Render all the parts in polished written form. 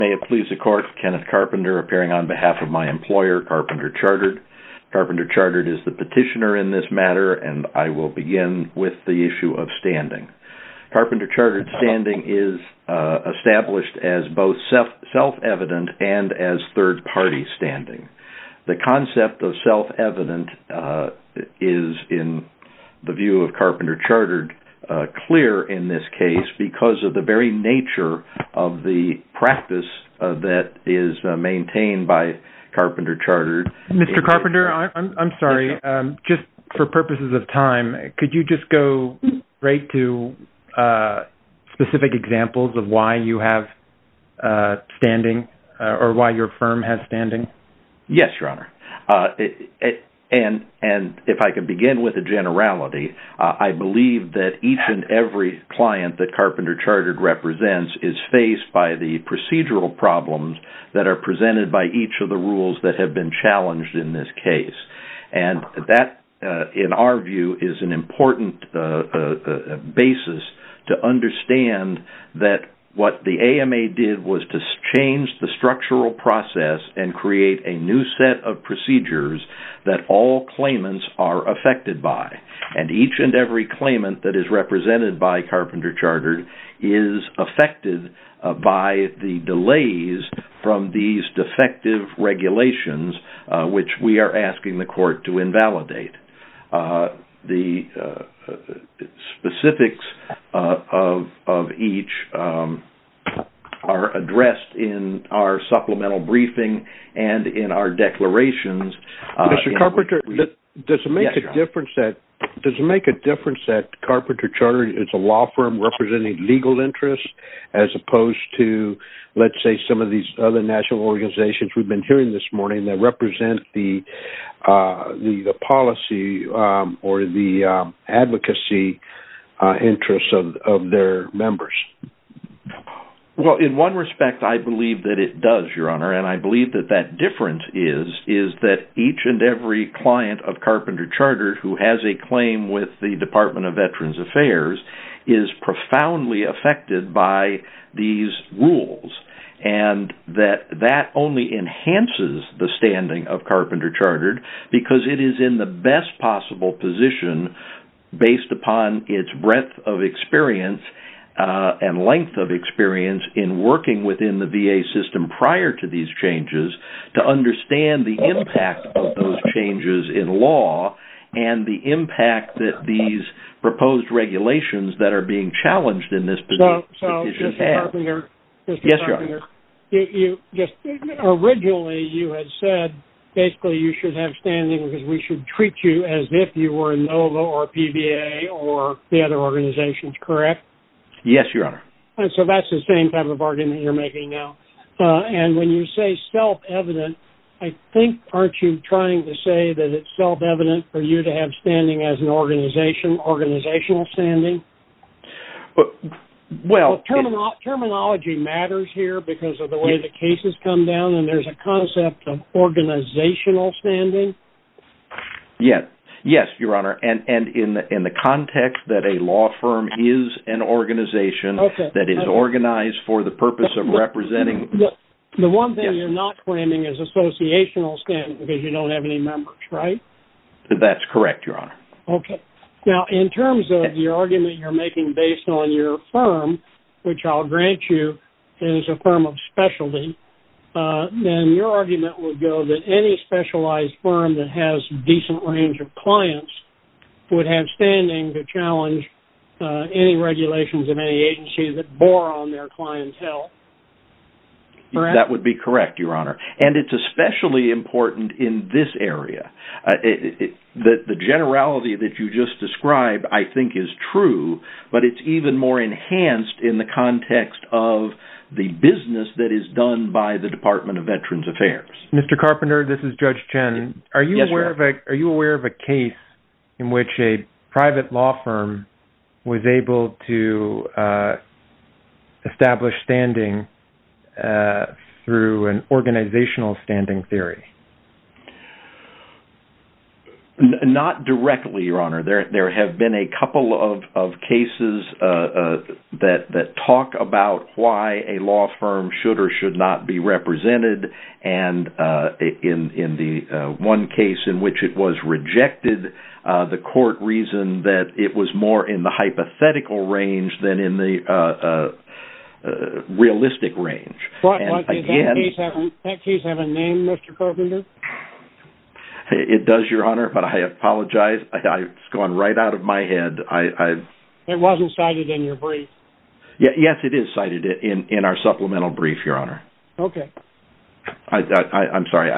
May it please the Court, Kenneth Carpenter appearing on behalf of my employer, Carpenter Chartered. Carpenter Chartered is the petitioner in this matter, and I will begin with the issue of standing. Carpenter Chartered standing is established as both self-evident and as third-party standing. The concept of self-evident is, in the view of Carpenter Chartered, clear in this case because of the very nature of the practice that is maintained by Carpenter Chartered. Mr. Carpenter, I'm sorry. Just for purposes of time, could you just go right to specific examples of why you have standing or why your firm has standing? Yes, Your Honor. And if I could begin with a generality, I believe that each and every client that Carpenter Chartered represents is faced by the procedural problems that are presented by each of the rules that have been challenged in this case. And that, in our view, is an important basis to understand that what the AMA did was to change the structural process and create a new set of procedures that all claimants are affected by. And each and every claimant that is represented by Carpenter Chartered is affected by the delays from these defective regulations, which we are asking the court to invalidate. The specifics of each are addressed in our supplemental briefing and in our declarations. Mr. Carpenter, does it make a difference that Carpenter Chartered is a law firm representing legal interests as opposed to, let's say, some of these other national organizations we've been hearing this morning that represent the policy or the advocacy interests of their members? Well, in one respect, I believe that it does, Your Honor, and I believe that that difference is that each and every client of Carpenter Chartered who has a claim with the Department of Veterans Affairs is profoundly affected by these rules, and that only enhances the standing of Carpenter Chartered because it is in the best possible position based upon its breadth of experience and length of experience in working within the VA system prior to these changes to understand the impact of those changes in law and the impact that these proposed regulations that are being challenged in this petition have. Mr. Yes, Carpenter, you just originally you had said basically you should have standing because we should treat you as if you were NOVA or PVA or the other organizations, correct? Yes, Your Honor. And so that's the same type of argument you're making now. And when you say self-evident, I think, aren't you trying to say that it's self-evident for you to have standing as an organization, organizational standing? Well, terminology matters here because of the way the cases come down, and there's a concept of organizational standing. Yes, Your Honor, and in the context that a law firm is an organization that is organized for the purpose of representing... The one thing you're not claiming is associational standing because you don't have any members, right? That's correct, Your Honor. Okay. Now, in terms of the argument you're making based on your firm, which I'll grant you is a firm of specialty, then your argument would go that any specialized firm that has a decent range of clients would have standing to challenge any regulations of any agency that bore on their clientele. Correct? That would be correct, Your Honor. And it's especially important in this area. The generality that you just described, I think, is true, but it's even more enhanced in the context of the business that is done by the Department of Veterans Affairs. Mr. Carpenter, this is Judge Chen. Are you aware of a case in which a private law firm was able to establish standing through an organizational standing theory? Not directly, Your Honor. There have been a couple of cases that talk about why a law firm should or should not be represented, and in the one case in which it was rejected, the court reasoned that it was more in the hypothetical range than in the realistic range. Does that case have a name, Mr. Carpenter? It does, Your Honor, but I apologize. It's gone right out of my head. It wasn't cited in your brief. Yes, it is cited in our supplemental brief, Your Honor. Okay. I'm sorry.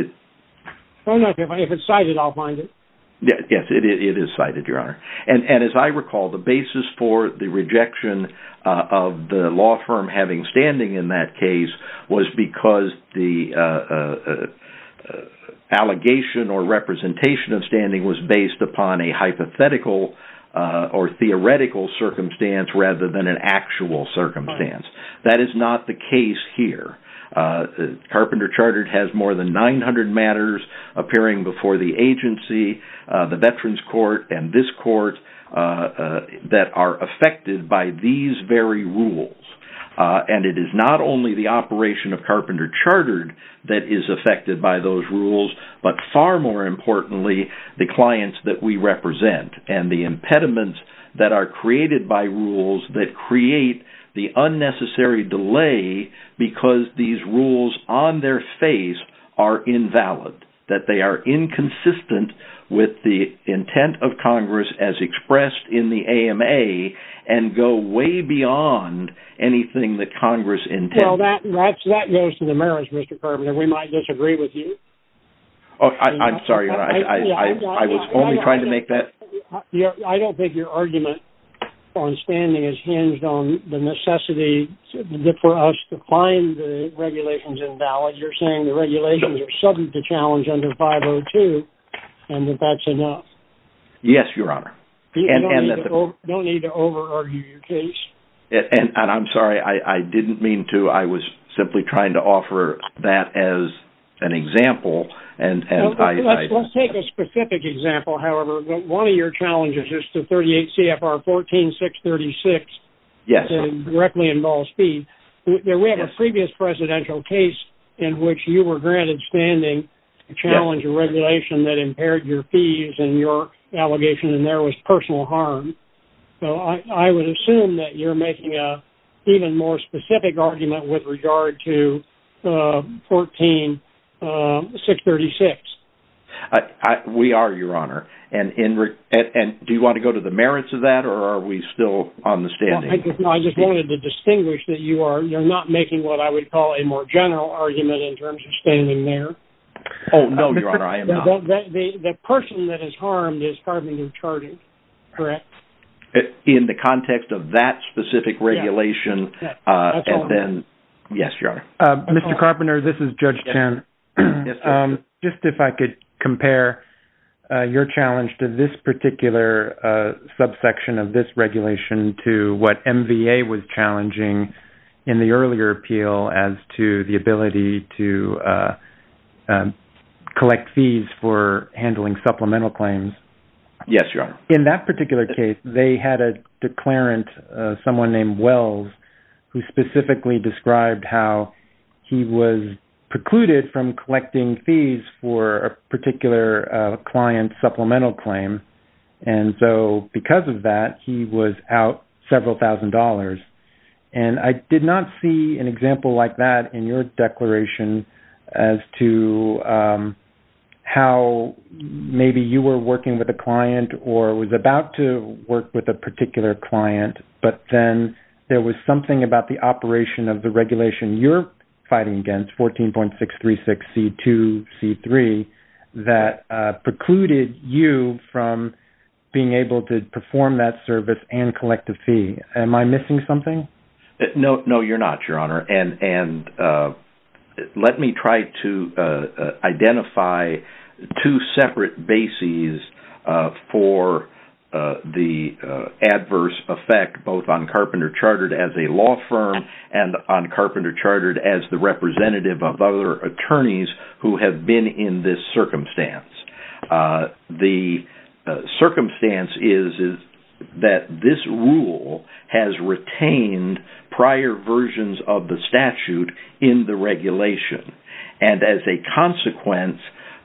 If it's cited, I'll find it. Yes, it is cited, Your Honor. And as I recall, the basis for the rejection of the law firm having standing in that case was because the allegation or representation of standing was based upon a hypothetical or theoretical circumstance rather than an actual circumstance. That is not the case here. Carpenter Chartered has more than 900 matters appearing before the agency, the Veterans Court, and this court that are affected by these very rules. And it is not only the operation of Carpenter Chartered that is affected by those rules, but far more importantly, the clients that we represent and the impediments that are created by rules that create the unnecessary delay because these rules on their face are invalid, that they are inconsistent with the intent of Congress as expressed in the AMA and go way beyond anything that Congress intended. Well, that goes to the merits, Mr. Carpenter. We might disagree with you. Oh, I'm sorry. I was only trying to make that. I don't think your argument on standing is hinged on the necessity for us to find the regulations invalid. You're saying the regulations are subject to challenge under 502, and that's enough. Yes, Your Honor. You don't need to over-argue your case. And I'm sorry, I didn't mean to. I was simply trying to offer that as an example. Let's take a specific example, however. One of your challenges is to 38 CFR 14636. Yes. That directly involves fee. We have a previous presidential case in which you were granted standing to challenge a regulation that impaired your fees, and your allegation in there was personal harm. So I would assume that you're making a even more specific argument with regard to 14636. We are, Your Honor. And do you want to go to the merits of that, or are we still on the standing? Well, I just wanted to distinguish that you're not making what I would call a more general argument in terms of standing there. Oh, no, Your Honor, I am not. The person that is harmed is Carpenter Chartered, correct? In the context of that specific regulation, and then, yes, Your Honor. Mr. Carpenter, this is Judge Chen. Yes, sir. Just if I could compare your challenge to this particular subsection of this regulation to what MVA was challenging in the earlier appeal as to the ability to collect fees for handling supplemental claims. Yes, Your Honor. In that particular case, they had a declarant, someone named Wells, who specifically described how he was precluded from collecting fees for a particular client's supplemental claim. And so because of that, he was out several $1,000s. And I did not see an example like that in your declaration as to how maybe you were working with a client or was about to work with a particular client, but then there was something about the operation of the regulation you're fighting against, 14.636C2C3, that precluded you from being able to perform that service and collect a fee. Am I missing something? No, you're not, Your Honor. And let me try to identify two separate bases for the adverse effect, both on Carpenter Chartered as a law firm and on Carpenter Chartered as the representative of other attorneys who have been in this circumstance. The circumstance is that this rule has retained prior versions of the statute in the regulation, and as a consequence,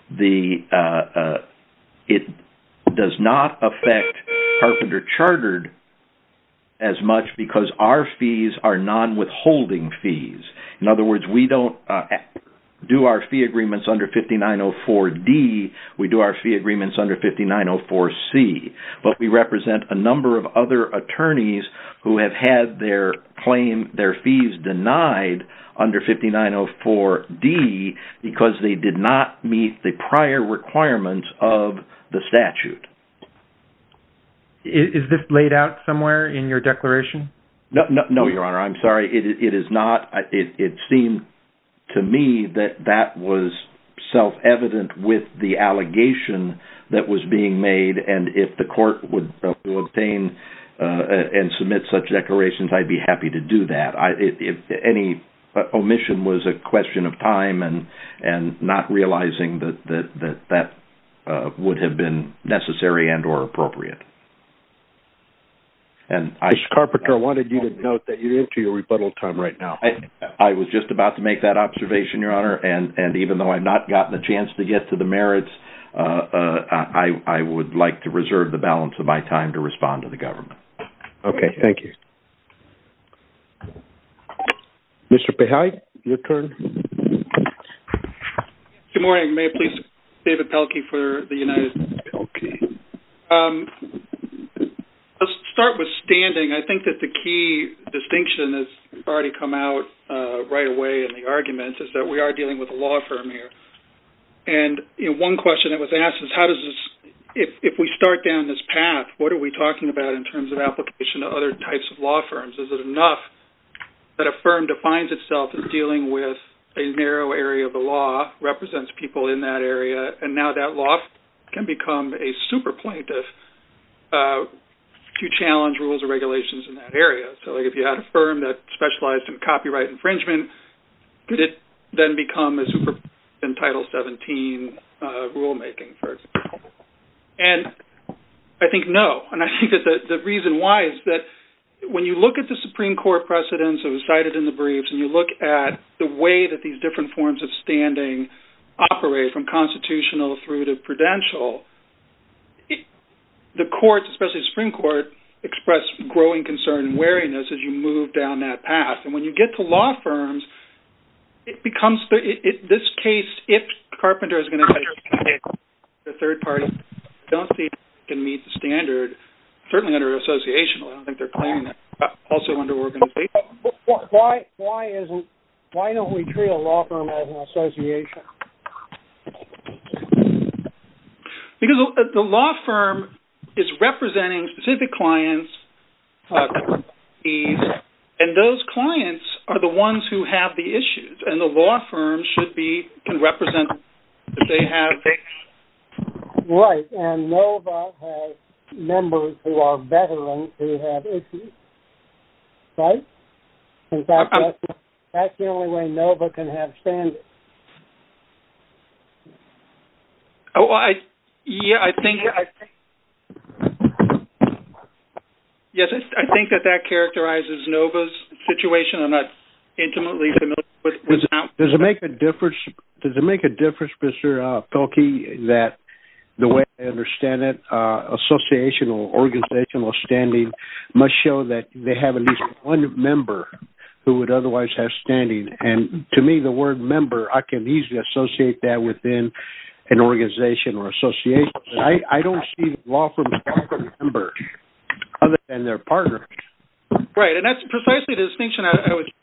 it does not affect Carpenter Chartered as much because our fees are non-withholding fees. In other words, we don't do our fee agreements under 5904D, we do our fee agreements under 5904C. But we represent a number of other attorneys who have had their fees denied under 5904D because they did not meet the prior requirements of the statute. Is this laid out somewhere in your declaration? No, Your Honor. I'm sorry. It is not. It seemed to me that was self-evident with the allegation that was being made, and if the court would obtain and submit such declarations, I'd be happy to do that. If any omission was a question of time and not realizing that would have been necessary and or appropriate. And Mr. Carpenter, I wanted you to note that you're into your rebuttal time right now. I was just about to make that observation, Your Honor, and even though I've not gotten a chance to get to the merits, I would like to reserve the balance of my time to respond to the government. Okay, thank you. Mr. Pehai, your turn. Good morning. May it please David Pelkey for the United States. Okay. Let's start with standing. I think that the key distinction that's already come out right away in the argument is that we are dealing with a law firm here. And one question that was asked is how does this, if we start down this path, what are we talking about in terms of application to other types of law firms? Is it enough that a firm defines itself as dealing with a narrow area of the law, represents people in that area, and now that law can become a super plaintiff to challenge rules or regulations in that area? So like if you had a firm that specialized in copyright infringement, could it then become a super in Title 17 rulemaking, for example? And I think no. And I think that the reason why is that when you look at the Supreme Court precedents that was cited in the briefs and you look at the way that these different forms of standing operate from constitutional through to prudential, the courts, especially the Supreme Court, express growing concern and wariness as you move down that path. And when you get to law firms, it becomes, this case, if Carpenter is going to get a third party, I don't see it can meet the standard, certainly under associational. I don't think they're claiming that. Also under organization. Why don't we treat a law firm as an association? Because the law firm is representing specific clients, and those clients are the ones who have the issues, and the law firm can represent that they have. Right, and NOVA has members who are veterans who have issues, right? In fact, that's the only way NOVA can have standing. I think that characterizes NOVA's situation. I'm not intimately familiar with that. Does it make a difference? Does it make a difference, Mr. Pelkey, that the way I understand it, associational, organizational standing must show that they have at least one member who would otherwise have standing? And to me, the word member, I can easily associate that within an organization or association. I don't see the law firm as a member other than their partners. Right, and that's precisely the distinction I was.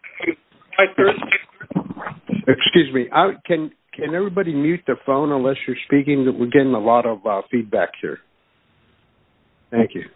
Excuse me. Can everybody mute their phone unless you're speaking? We're getting a lot of feedback here. Thank you.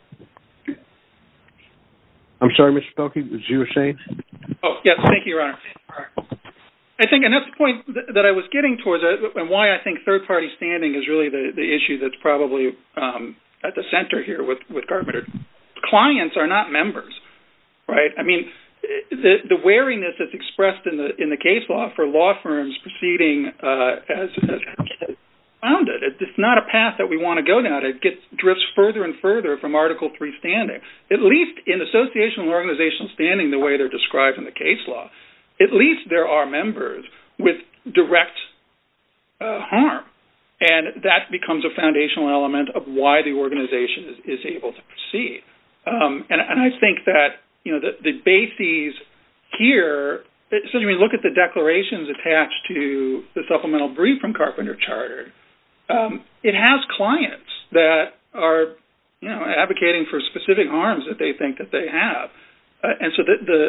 I'm sorry, Mr. Pelkey, as you were saying? Oh, yes, thank you, Your Honor. I think, and that's the point that I was getting towards, and why I think third-party standing is really the issue that's probably at the center here with Carpenter. Clients are not members, right? I mean, the wariness that's expressed in the case law for law firms proceeding as found it. It's not a path that we want to go down. It drifts further and further from Article III standing. At least in associational and organizational standing, the way they're described in the case law, at least there are members with direct harm. And that becomes a foundational element of why the organization is able to proceed. And I think that, the bases here, especially when you look at the declarations attached to the supplemental brief from Carpenter Chartered, it has clients that are, advocating for specific harms that they think that they have. And so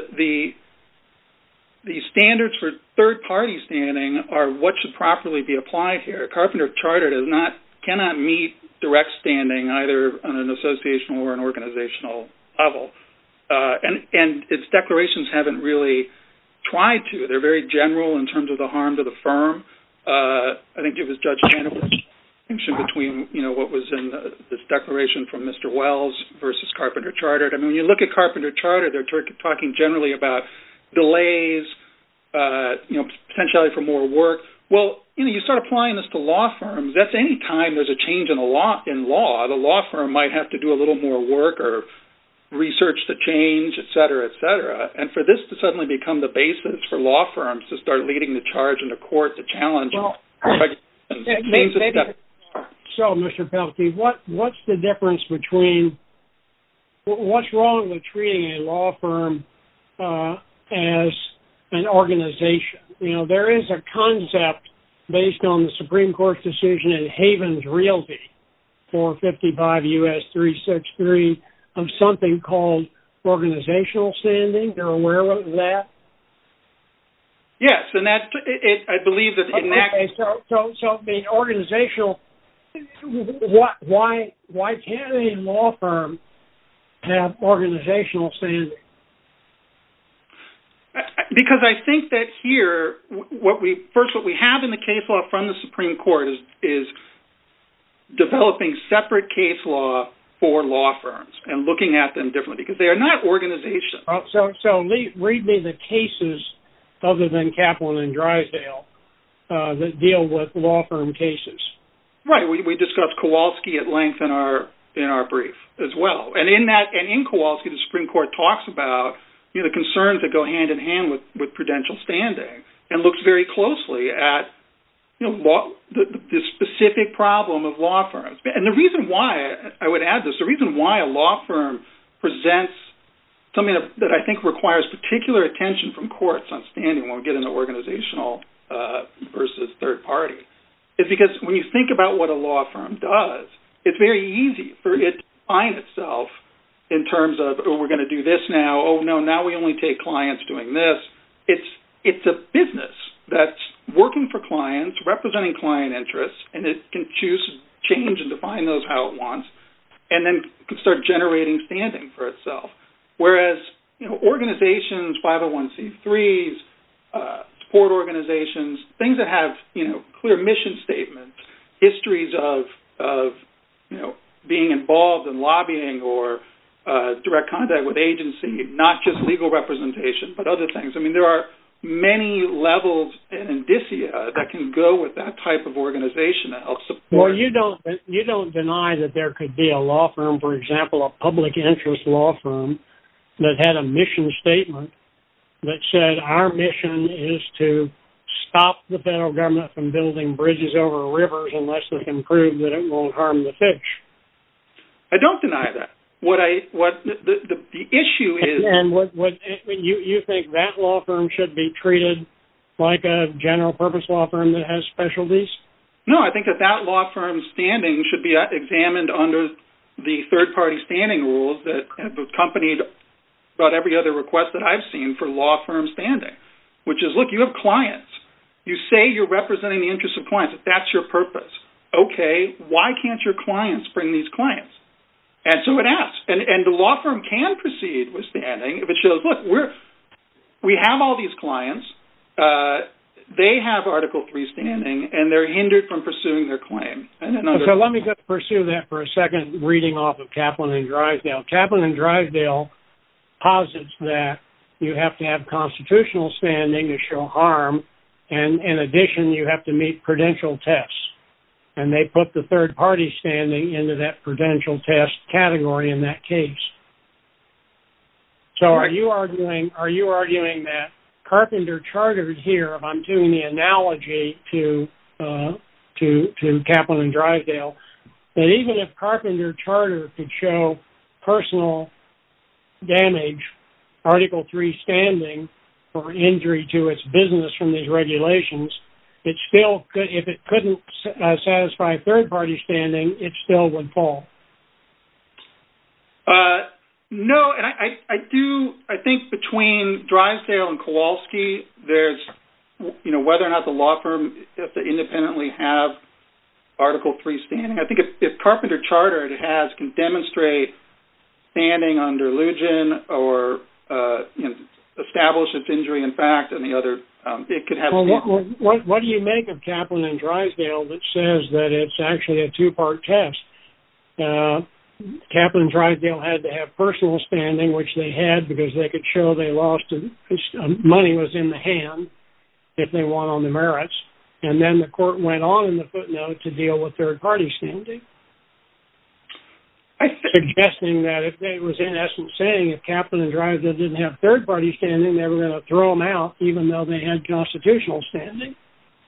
the standards for third-party standing are what should properly be applied here. Carpenter Chartered cannot meet direct standing either on an associational or an organizational level. And its declarations haven't really tried to. They're very general in terms of the harm to the firm. I think it was Judge Hannaford's distinction between, what was in this declaration from Mr. Wells versus Carpenter Chartered. I mean, when you look at Carpenter Chartered, they're talking generally about delays, potentiality for more work. Well, you start applying this to law firms. That's any time there's a change in law. The law firm might have to do a little more work or research the change, et cetera, et cetera. And for this to suddenly become the basis for law firms to start leading the charge into court to challenge. So, Mr. Pelkey, what's the difference between what's wrong with treating a law firm as an organization? There is a concept based on the Supreme Court's decision in Havens Realty, 455 U.S. 363, of something called organizational standing. You're aware of that? Yes, and that I believe that in that. Okay, so the organizational. Why can't a law firm have organizational standing? Because I think that here, what we have in the case law from the Supreme Court is developing separate case law for law firms and looking at them differently because they are not organizations. So read me the cases other than Kaplan and Drysdale that deal with law firm cases. Right. We discussed Kowalski at length in our brief as well, and in Kowalski, the Supreme Court talks about the concerns that go hand in hand with prudential standing, and looks very closely at the specific problem of law firms. And the reason why I would add this, the reason why a law firm presents something that I think requires particular attention from courts on standing when we get into organizational versus third party, is because when you think about what a law firm does, it's very easy for it to define itself in terms of, we're going to do this now. Oh, no, now we only take clients doing this. It's a business that's working for clients, representing client interests, and it can choose to change and define those how it wants, and then can start generating standing for itself. Whereas, organizations, 501c3s, support organizations, things that have, clear mission statements, histories of being involved in lobbying or direct contact with agency, not just legal representation, but other things. I mean, there are many levels and indicia that can go with that type of organization to help support. Well, you don't deny that there could be a law firm, for example, a public interest law firm that had a mission statement that said our mission is to stop the federal government from building bridges over rivers unless they can prove that it won't harm the fish. I don't deny that. What the issue is, and what you think that law firm should be treated like a general purpose law firm that has specialties? No, I think that law firm's standing should be examined under the third party standing rules that have accompanied about every other request that I've seen for law firm standing, which is, look, you have clients. You say you're representing the interests of clients. If that's your purpose, okay, why can't your clients bring these clients? And so it asks. And the law firm can proceed with standing if it shows, look, we have all these clients. They have Article III standing, and they're hindered from pursuing their claim. And then so let me just pursue that for a second, reading off of Kaplan and Drysdale. Kaplan and Drysdale posits that you have to have constitutional standing to show harm, and in addition, you have to meet prudential tests. and they put the third-party standing into that prudential test category in that case. So are you arguing that Carpenter Chartered here, if I'm doing the analogy to Kaplan and Drysdale, that even if Carpenter Charter could show personal damage, Article 3 standing for injury to its business from these regulations, it still could, if it couldn't satisfy third-party standing, it still would fall? No, and I think between Drysdale and Kowalski, there's, whether or not the law firm has to independently have Article 3 standing. I think if Carpenter Chartered can demonstrate standing under Lugin or establish its injury in fact, and the other, it could have. Well, what do you make of Kaplan and Drysdale that says that it's actually a two-part test? Kaplan and Drysdale had to have personal standing, which they had because they could show they lost money was in the hand if they won on the merits. And then the court went on in the footnote to deal with third-party standing, suggesting that if they was in essence saying if Kaplan and Drysdale didn't have third-party standing, they were going to throw them out even though they had constitutional standing.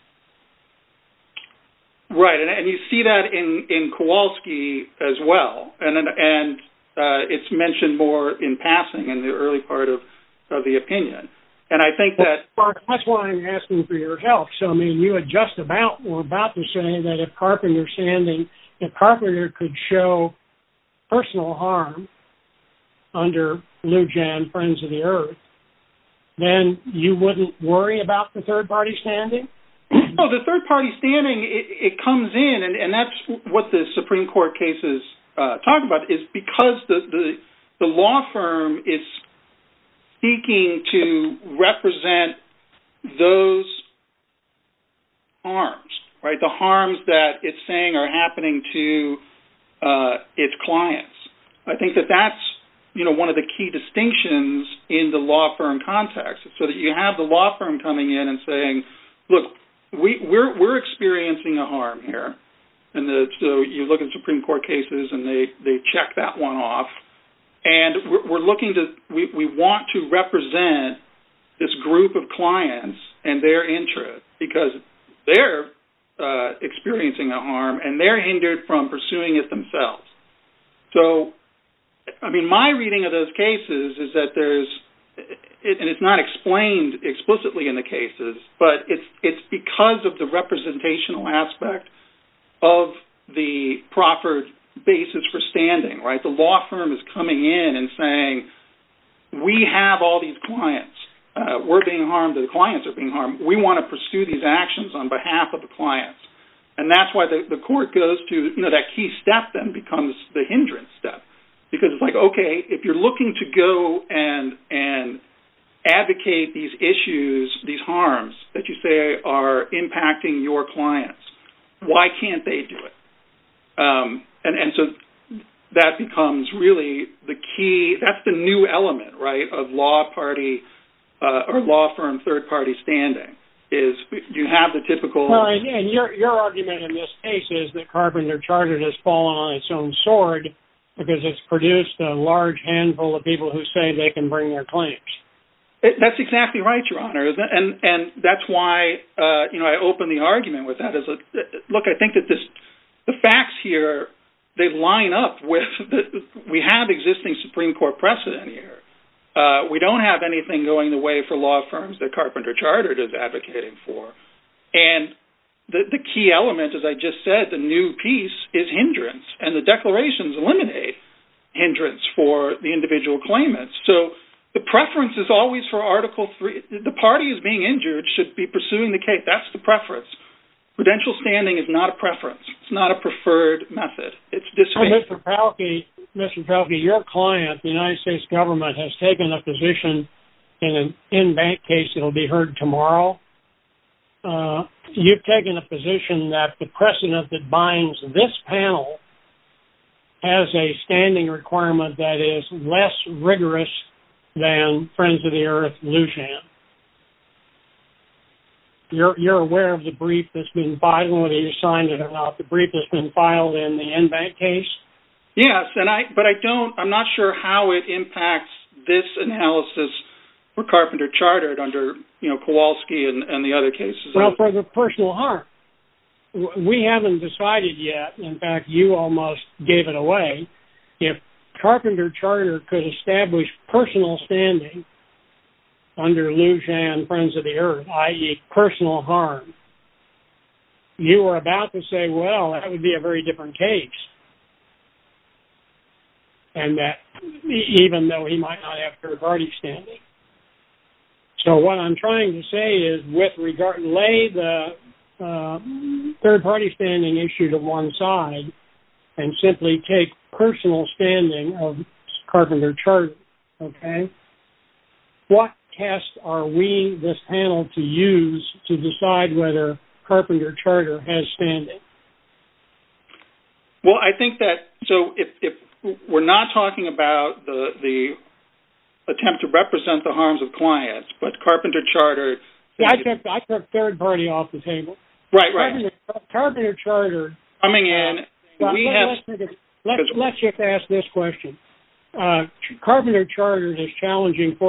Right, and you see that in Kowalski as well, and it's mentioned more in passing in the early part of the opinion. And I think that's why I'm asking for your help. So, I mean, you had just were about to say that if Carpenter could show personal harm under Lugin, Friends of the Earth, then you wouldn't worry about the third-party standing? No, the third-party standing, it comes in, and that's what the Supreme Court cases talk about, is because the law firm is seeking to represent those harms, right? The harms that it's saying are happening to its clients. I think that's one of the key distinctions in the law firm context, so that you have the law firm coming in and saying, look, we're experiencing a harm here, and so you look at Supreme Court cases and they check that one off, and we're looking to we want to represent this group of clients and their interest because they're experiencing a harm and they're hindered from pursuing it themselves. So, I mean, my reading of those cases is that and it's not explained explicitly in the cases, but it's because of the representational aspect of the proffered basis for standing, right? The law firm is coming in and saying, we have all these clients. We're being harmed. The clients are being harmed. We want to pursue these actions on behalf of the clients. And that's why the court goes to, that key step then becomes the hindrance step. Because it's like, okay, if you're looking to go and advocate these issues, these harms that you say are impacting your clients, why can't they do it? And so that becomes really the key. That's the new element, right, of law party or law firm third-party standing, is you have the typical... Well, and your argument in this case is that Carpenter Chartered has fallen on its own sword because it's produced a large handful of people who say they can bring their claims. That's exactly right, Your Honor, and that's why I open the argument with that. Look, I think that the facts here, they line up with we have existing Supreme Court precedent here. We don't have anything going the way for law firms that Carpenter Chartered is advocating for, and the key element, as I just said, the new piece is hindrance, and the declarations eliminate hindrance for the individual claimants. So the preference is always for Article 3. The party is being injured should be pursuing the case. That's the preference. Prudential standing is not a preference. It's not a preferred method. It's disfavored. Mr. Pelkey, your client, the United States government, has taken a position in an in-bank case that will be heard tomorrow. You've taken a position that the precedent that binds this panel has a standing requirement that is less rigorous than Friends of the Earth, Lugin. You're aware of the brief that's been filed, whether you signed it or not, the brief that's been filed in the NBank case? Yes, I'm not sure how it impacts this analysis for Carpenter Chartered under, Kowalski and the other cases. Well, for the personal harm, we haven't decided yet. In fact, you almost gave it away. If Carpenter Charter could establish personal standing under Lujan Friends of the Earth, i.e. personal harm, you were about to say, well, that would be a very different case. And that even though he might not have third-party standing. So what I'm trying to say is, with regard, lay the third-party standing issue to one side and simply take personal standing of Carpenter Charter, okay? What test are we, this panel, to use to decide whether Carpenter Charter has standing? Well, I think that, so if we're not talking about the attempt to represent the harms of clients, but Carpenter Charter... Yeah, I took third party off the table. Right. Carpenter Charter... Coming in, let's just ask this question. Carpenter Charter is challenging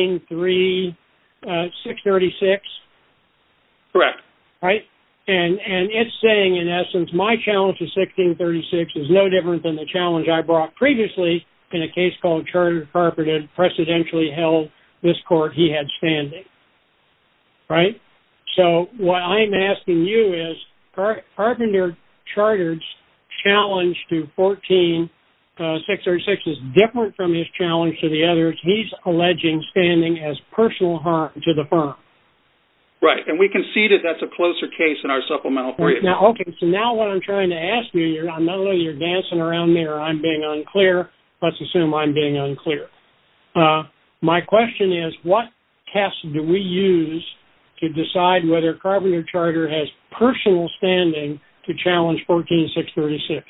14.3.636. Correct. Right? And it's saying, in essence, my challenge to 1636 is no different than the challenge I brought previously in a case called Charter Carpenter, precedentially held this court, he had standing. Right? So what I'm asking you is, Carpenter Charter's challenge to 14.636 is different from his challenge to the others. He's alleging standing as personal harm to the firm. Right, and we conceded that's a closer case in our supplemental brief. Now, so now what I'm trying to ask you, I'm not whether you're dancing around me or I'm being unclear. Let's assume I'm being unclear. My question is, what tests do we use to decide whether Carpenter Charter has personal standing to challenge 14.636?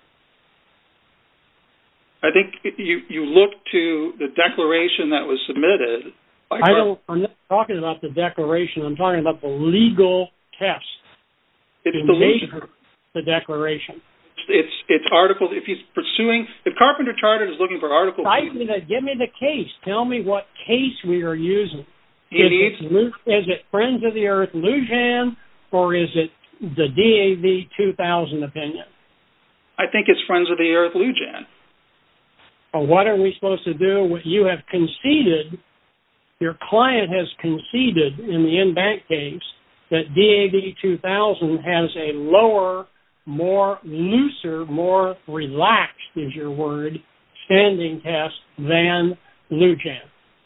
I think you look to the declaration that was submitted. I'm not talking about the declaration. I'm talking about the legal test. It's the declaration. It's article. If Carpenter Charter is looking for article, give me the case. Tell me what case we are using. Is it Friends of the Earth Lujan, or is it the DAV 2000 opinion? I think it's Friends of the Earth Lujan. Well, what are we supposed to do? You have conceded. Your client has conceded in the NBank case that DAV 2000 has a lower, more looser, more relaxed, is your word, standing test than Lujan.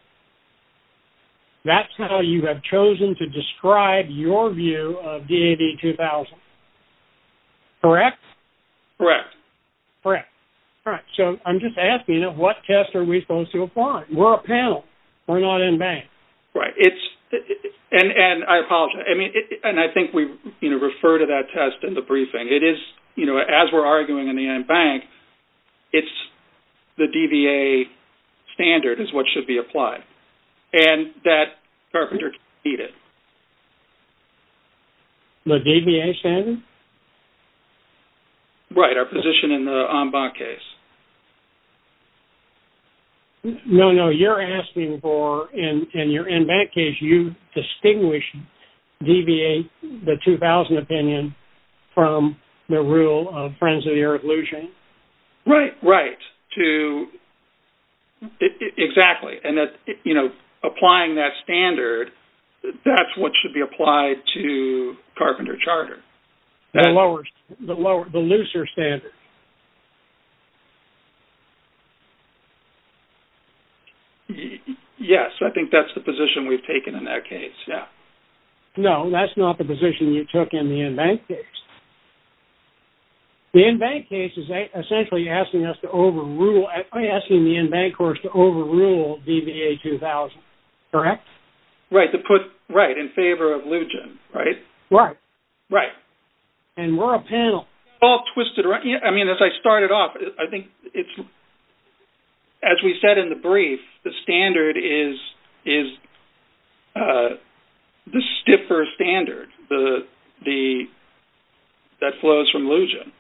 That's how you have chosen to describe your view of DAV 2000. Correct? Correct. All right. So I'm just asking, what test are we supposed to apply? We're a panel. We're not NBank. Right. And I apologize. And I think we refer to that test in the briefing. It is as we're arguing in the NBank, it's the DVA standard is what should be applied, and that Carpenter conceded. The DVA standard? Right. Our position in the en banc case. No, you're asking for, in your NBank case, you distinguish DVA, the 2000 opinion, from the rule of Friends of the Earth Lujan. Right. Exactly. And that, applying that standard, that's what should be applied to Carpenter Charter. The looser standard. Yes, I think that's the position we've taken in that case, yeah. No, that's not the position you took in the NBank case. The NBank case is essentially asking the NBank courts to overrule DVA 2000, correct? Right, in favor of Lujan, right? Right. And we're a panel. All twisted around. As I started off, I think it's, as we said in the brief, the standard is stiffer standard that flows from Lujan.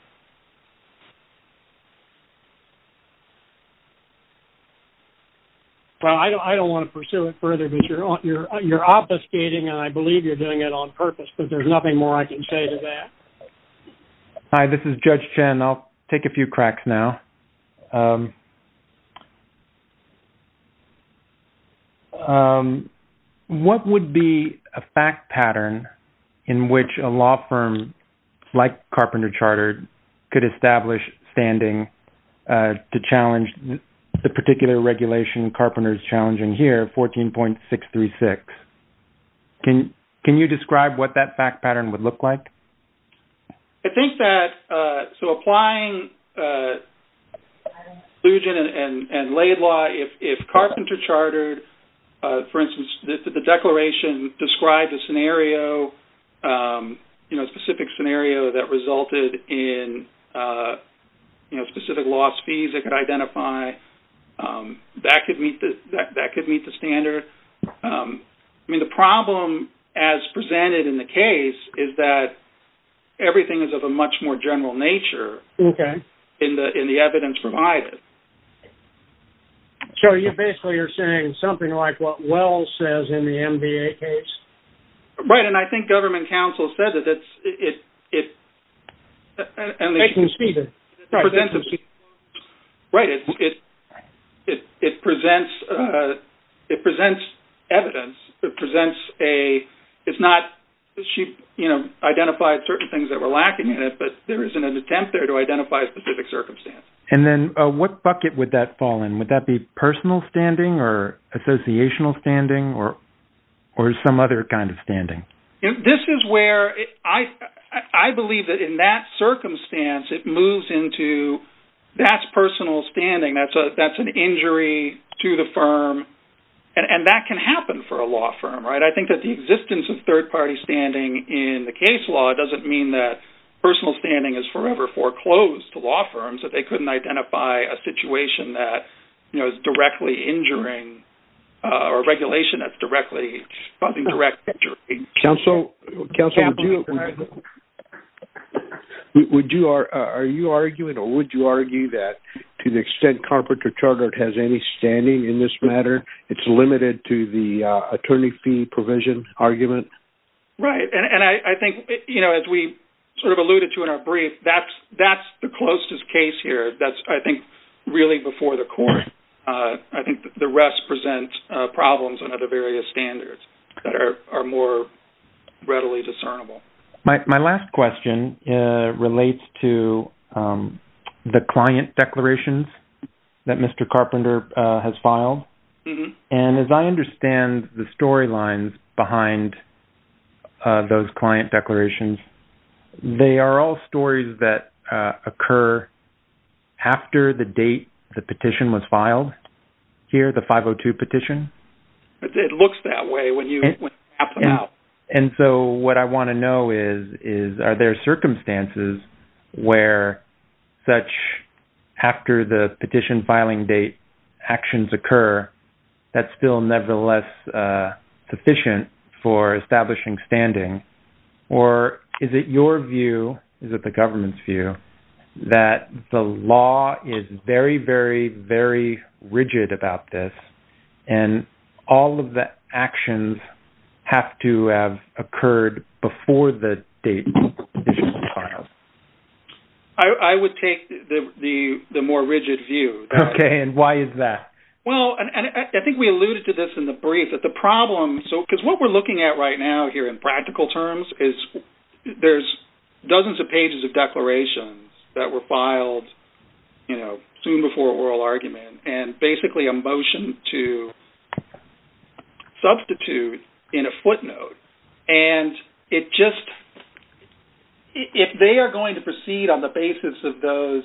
Well, I don't want to pursue it further, but you're obfuscating, and I believe you're doing it on purpose. But there's nothing more I can say to that. Hi, this is Judge Chen. I'll take a few cracks now. What would be a fact pattern in which a law firm like Carpenter Chartered could establish standing to challenge the particular regulation Carpenter's challenging here, 14.636? Can you describe what that fact pattern would look like? I think that, so applying Lujan and Laidlaw, if Carpenter Chartered, for instance, the declaration described a scenario, specific scenario that resulted in, specific lost fees it could identify, that could meet the standard. The problem as presented in the case is that everything is of a much more general nature. Okay. In the evidence provided. So you basically are saying something like what Wells says in the MBA case, right? And I think government counsel said that they conceded. Right. It presents evidence. It presents it's not. She, identified certain things that were lacking in it, but there isn't an attempt there to identify a specific circumstance. And then what bucket would that fall in? Would that be personal standing or associational standing or some other kind of standing? This is where I believe that in that circumstance, it moves into that's personal standing. That's an injury to the firm. And that can happen for a law firm, right? I think that the existence of third-party standing in the case law doesn't mean that personal standing is forever foreclosed to law firms, that they couldn't identify a situation that, is directly injuring or regulation that's directly causing direct injury. Counsel, are you arguing, or would you argue that to the extent Carpenter Chartered has any standing in this matter, it's limited to the attorney fee provision argument? Right, and I think, as we sort of alluded to in our brief, that's the closest case here. That's, I think, really before the court. I think the rest present problems under the various standards that are more readily discernible. My last question relates to the client declarations that Mr. Carpenter has filed. Mm-hmm. And as I understand the storylines behind those client declarations, they are all stories that occur after the date the petition was filed here, the 502 petition. It looks that way when you map them out. And so what I want to know is are there circumstances where such after the petition filing date actions occur that's still nevertheless sufficient for establishing standing? Or is it your view, is it the government's view, that the law is very, very, very rigid about this and all of the actions have to have occurred before the date the petition was filed? I would take the more rigid view. Okay, and why is that? Well, and I think we alluded to this in the brief, that the problem, because what we're looking at right now here in practical terms is there's dozens of pages of declarations that were filed, soon before oral argument, and basically a motion to substitute in a footnote. And it just, if they are going to proceed on the basis of those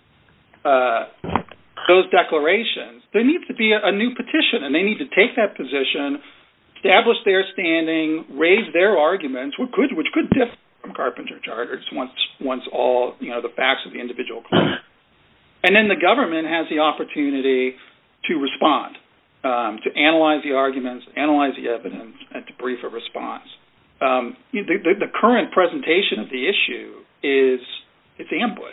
declarations, there needs to be a new petition, and they need to take that position, establish their standing, raise their arguments, which could differ from Carpenter Chartered once all the facts of the individual claim. And then the government has the opportunity to respond. to analyze the arguments, analyze the evidence, and to brief a response. The current presentation of the issue is it's ambush.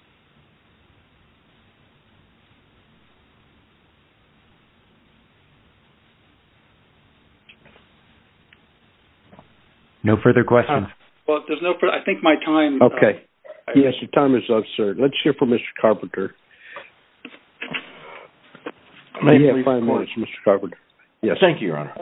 No further questions. Well, there's no further. I think my time. Okay. Yes, your time is up, sir. Let's hear from Mr. Carpenter. You have 5 minutes, Mr. Carpenter. Yes. Thank you, Your Honor.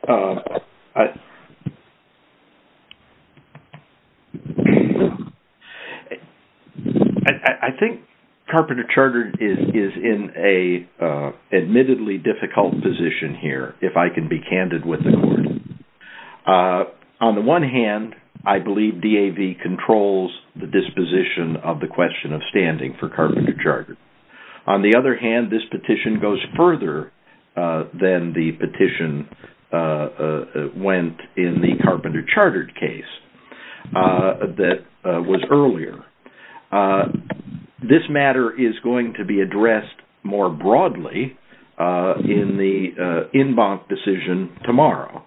I think Carpenter Chartered is in a admittedly difficult position here, if I can be candid with the court. On the one hand, I believe DAV controls the disposition of the question of standing for Carpenter Chartered. On the other hand, this petition goes further than the petition went in the Carpenter Chartered case that was earlier. This matter is going to be addressed more broadly in the en banc decision tomorrow.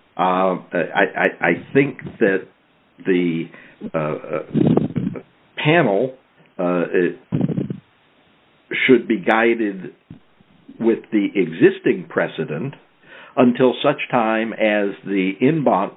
I think that the panel should be guided with the existing precedent until such time as the en banc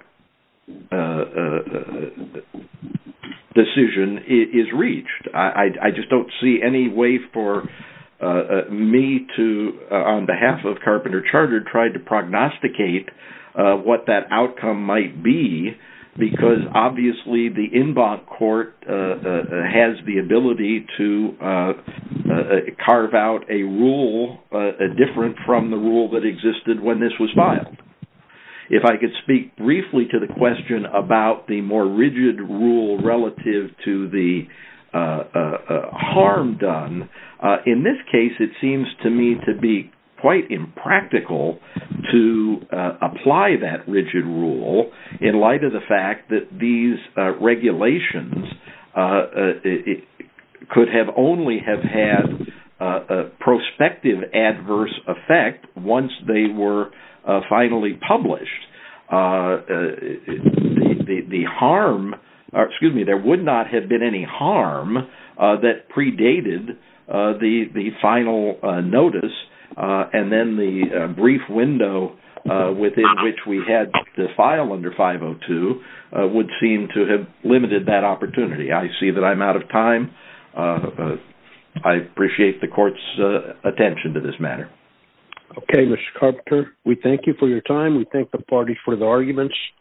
decision is reached. I just don't see any way for me to, on behalf of Carpenter Chartered, try to prognosticate what that outcome might be, because obviously the en banc court has the ability to carve out a rule different from the rule that existed when this was filed. If I could speak briefly to the question about the more rigid rule relative to the harm done, in this case it seems to me to be quite impractical to apply that rigid rule in light of the fact that these regulations could have only had a prospective adverse effect once they were finally published. The harm, there would not have been any harm that predated the final notice, and then the brief window within which we had to file under 502 would seem to have limited that opportunity. I see that I'm out of time. I appreciate the court's attention to this matter. Okay, Mr. Carpenter, we thank you for your time. We thank the parties for the arguments.